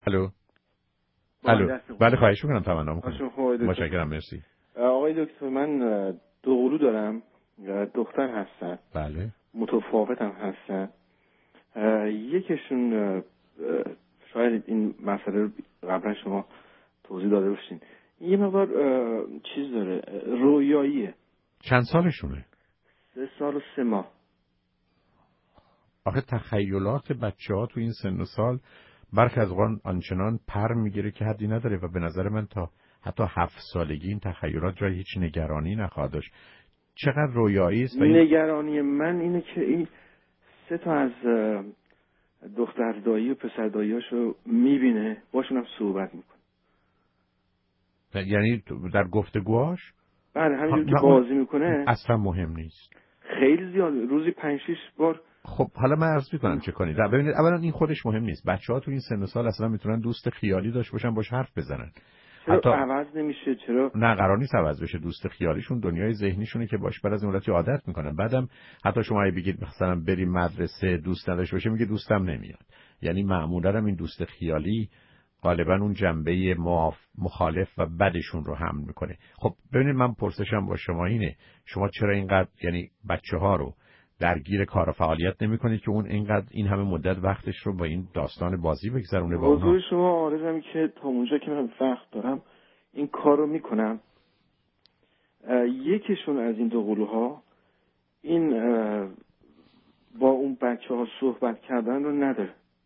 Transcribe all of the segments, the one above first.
الو. بله خواهش میکنم تمنا میکنم. متشکرم مرسی. آقای دکتر من دو قلو دارم، دختر هستن. بله. متفاوت هم هستن. یکیشون شاید این مسئله رو قبلا شما توضیح داده باشین، یه مقدار چیز داره، رویاییه. چند سالشونه؟ 3 سال و 3 ماه. آخه تخیلات بچه‌ها تو این سن و سال برخی از اوقات آنچنان پر میگیره که حدی نداره و به نظر من تا حتی 7 سالگی این تخیلات جای هیچ نگرانی نخواهد داشت. چقدر رویایی است. نگرانی من اینه که این 3 تا از دختر دایی و پسر داییاشو میبینه، باشون هم صحبت میکنه. یعنی در گفتگوهاش؟ بله همینجور که بازی میکنه. اصلا مهم نیست. خیلی زیاد، روزی 5-6 بار. خب حالا من عرض می‌کنم چه کنید. ببینید اولا این خودش مهم نیست. بچه‌ها تو این سن و سال اصلا میتونن دوست خیالی داشته باشن، باش حرف بزنن. چرا حتی عوض نمیشه؟ چرا؟ نه قرار نیست عوض بشه. دوست خیالیشون دنیای ذهنیشونه که باش بعد از اون وقتی عادت میکنن. بعدم حتی شما اگه بگید مثلا بریم مدرسه، دوست نداشته باشه میگه دوستم نمیاد. یعنی معمولا هم این دوست خیالی غالبا اون جنبه مخالف و بدشون رو حمل میکنه. خب ببینید من پرسشم با شما اینه، شما چرا اینقدر یعنی بچه‌ها رو درگیر کار و فعالیت نمی‌کنید که اون اینقدر این همه مدت وقتش رو با این داستان بازی بگذرونه با اونها؟ حضور شما آرزوام که تا اونجا که من وقت دارم این کار رو میکنم. یکیشون از این دو قلوها این با اون بچه‌ها صحبت کردن رو نداره.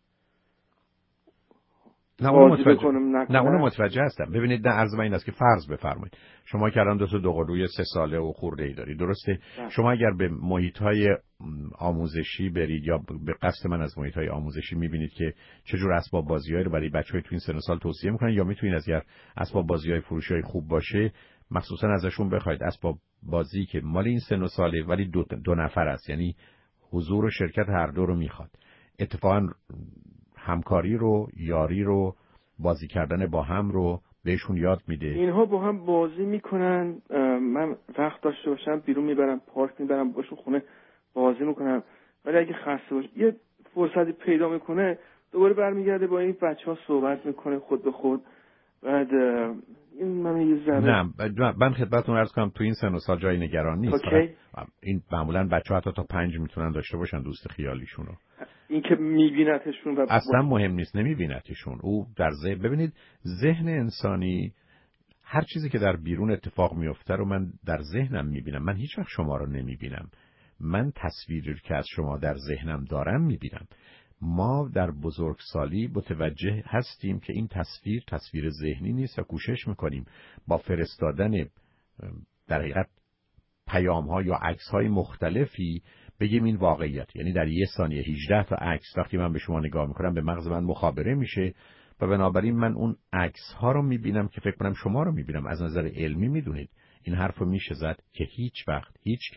نه اونو متوجه هستم. ببینید نه عرض من این است که فرض بفرمایید شما که الان دو قلوی 3 ساله و خورده‌ای دارید، درسته؟ شما اگر به محیط‌های آموزشی برید یا به قصد من از محیط‌های آموزشی می‌بینید که چجور اسباب بازی‌هایی رو برای بچه‌های تو این سن و سال توصیه می‌کنن، یا می‌تونید اگر اسباب بازی‌های فروشی‌های خوب باشه مخصوصا ازشون بخواید اسباب بازی که مال این سن و ساله ولی دو نفر است، یعنی حضور و شرکت هر دو رو می‌خواد. اتفاقاً همکاری رو، یاری رو، بازی کردن با هم رو بهشون یاد میده. اینها با هم بازی میکنن، من وقت داشته باشم بیرون میبرم، پارک میبرم باشون، خونه بازی میکنم. ولی اگه خسته باشه یه فرصتی پیدا میکنه دوباره برمیگرده با این بچه‌ها صحبت میکنه خود به خود. بعد این من یه ذره نه من خدمتتون عرض کنم تو این سن و سال جای نگران نیست. این معمولا بچه‌ها حتی تا 5 میتونن داشته باشن دوست خیالیشون رو. این که میبینتشون و اصلا مهم نیست نمیبینتشون. او در ذهن، ببینید ذهن انسانی هر چیزی که در بیرون اتفاق میفته رو من در ذهنم میبینم. من هیچ وقت شما رو نمیبینم. من تصویری که از شما در ذهنم دارم میبینم. ما در بزرگسالی متوجه هستیم که این تصویر ذهنی نیست و کوشش میکنیم با فرستادن در حقیقت پیام‌ها یا عکس‌های مختلفی بگیم این واقعیت. یعنی در 1 ثانیه 18 تا عکس وقتی من به شما نگاه میکنم به مغز من مخابره میشه و بنابراین من اون عکس‌ها رو میبینم که فکر کنم شما رو میبینم. از نظر علمی میدونید این حرف رو میشه زد که هیچ وقت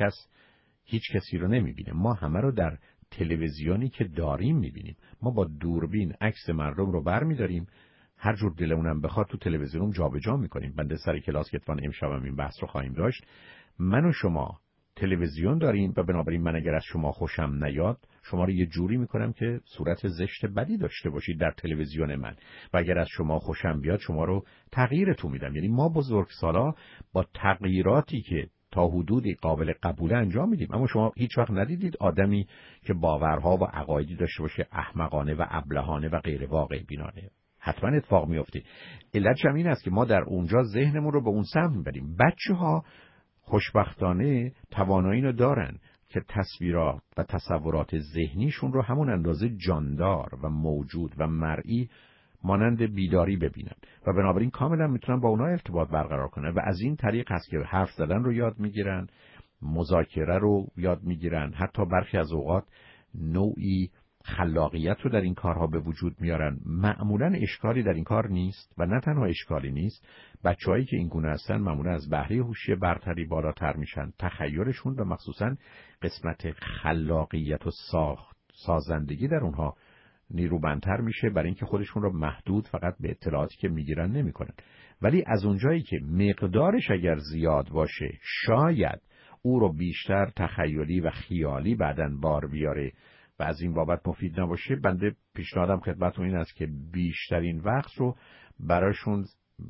هیچ کسی رو نمیبینه. ما همه رو در تلویزیونی که داریم میبینیم. ما با دوربین عکس مردم رو برمیداریم، هر جور دلمونم بخواد تو تلویزیونم جابجا میکنیم. بنده سر کلاس که اتفاقا امشبم این بحث رو خواهیم داشت. من و شما تلویزیون داریم و بنابراین من اگر از شما خوشم نیاد شما رو یه جوری میکنم که صورت زشت بدی داشته باشید در تلویزیون من، و اگر از شما خوشم بیاد شما رو تغییرتون میدم. یعنی ما بزرگسالا با تغییراتی که تا حدودی قابل قبول انجام میدیم. اما شما هیچ وقت ندیدید آدمی که باورها و عقایدی داشته باشه احمقانه و ابلهانه و غیر واقع بینانه؟ حتما اتفاق میفته. علتش این است که ما در اونجا ذهنمون رو به اون سمت میبریم. بچه‌ها خوشبختانه توانایی رو دارن که تصویرات و تصورات ذهنیشون رو همون اندازه جاندار و موجود و مرئی مانند بیداری ببینن و بنابراین کاملا میتونن با اونها ارتباط برقرار کنن و از این طریق هست که حرف زدن رو یاد میگیرن، مذاکره رو یاد میگیرن، حتی برخی از اوقات نوعی خلاقیت رو در این کارها به وجود میارن. معمولا اشکالی در این کار نیست و نه تنها اشکالی نیست، بچه‌هایی که این گونه هستن معمولا از بهره هوشی برتری بالاتر میشن. تخیلشون و مخصوصا قسمت خلاقیت و سازندگی در اونها نیرومندتر میشه، برای اینکه خودشون رو محدود فقط به اطلاعاتی که میگیرن نمیکنن. ولی از اونجایی که مقدارش اگر زیاد باشه شاید او رو بیشتر تخیلی و خیالی بعدن بار بیاره و از این بابت مفید نباشه، بنده پیشنهادم خدمتتون این است که بیشترین وقت رو براشون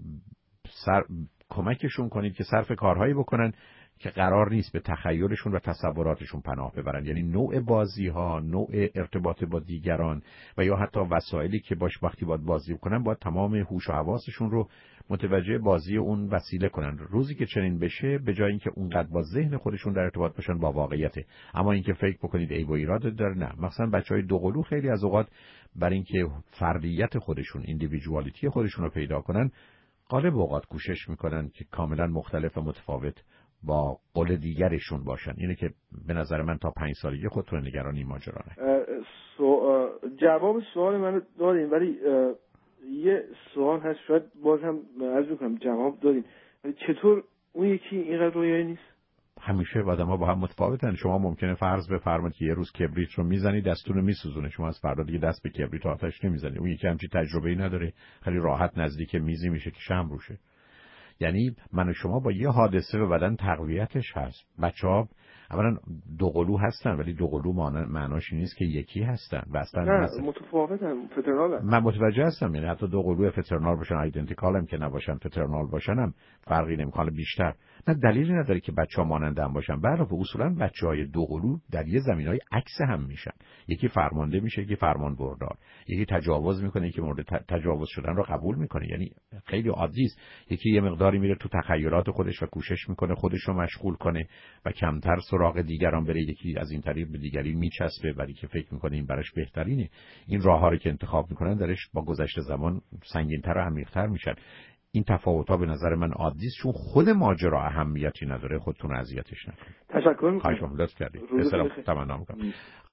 کمکشون کنید که صرف کارهایی بکنن که قرار نیست به تخیلشون و تصوراتشون پناه ببرن. یعنی نوع بازی ها، نوع ارتباط با دیگران و یا حتی وسایلی که وقتی باید بازی کنن، باید تمام هوش و حواسشون رو متوجه بازی اون وسیله کنن. روزی که چنین بشه، به جای اینکه اونقدر با ذهن خودشون در ارتباط باشن با واقعیته، اما اینکه فکر بکنید عیب و ایراد داره، نه. مثلا بچهای دوقلو خیلی از اوقات برای اینکه فردیت خودشون، ایندیویدوالیتی خودشون رو پیدا کنن، غالب اوقات کوشش میکنن که کاملا مختلف و متفاوت با قول دیگرشون باشن. اینه که به نظر من تا 5 سالگی خودتون نگران این ماجرا نه. جواب سوال منو دادین، ولی یه سوال هست شاید باز هم عرض میکنم جواب دادین، ولی چطور اون یکی اینقدر رویایی نیست؟ همیشه آدم‌ها با هم متفاوتن. شما ممکنه فرض بفرمایید که یه روز کبریت رو میزنی، دستتون رو میسوزونه، شما از فردا دیگه دست به کبریت و آتش نمیزنی. اون یکی همچین تجربه‌ای نداره، خیلی راحت نزدیک میزی میشه که شمع روشه. یعنی من و شما با یه حادثه به بدن تقویتش هست. بچه‌ها اولا دوقلو هستن، ولی دوقلو معناش نیست که یکی هستن و اصلا نه متفاوتن، فترنالن. من متوجه هستم، یعنی حتی دوقلو فترنال باشن، آیدنتیکال هم که نباشن، فترنال باشن هم فرقی نمیکنه بیشتر. نه دلیلی نداره که بچه‌ها مانند هم باشن. به علاوه اصولا بچه‌های دوقلو در یه زمینه‌های عکس هم میشن. یکی فرمانده میشه، یکی فرمان بردار، یکی تجاوز میکنه، یکی مورد تجاوز شدن رو قبول میکنه. یعنی خیلی عادی است. یکی یه مقداری میره تو تخیلات خودش و کوشش میکنه خودش رو مشغول کنه و کمتر سراغ دیگران بره. یکی از این طریق به دیگری میچسبه برای که فکر میکنه این براش بهترینه. این راه‌ها رو که انتخاب میکنن درش با گذشت زمان سنگین‌تر و عمیق‌تر میشن. این تفاوت‌ها به نظر من عادی است، چون خود ماجرا اهمیتی نداره. خودتون اذیتش نکنید. تشکر می‌کنم. خواهش می‌کنم، لطف کردید. تمنا می‌کنم.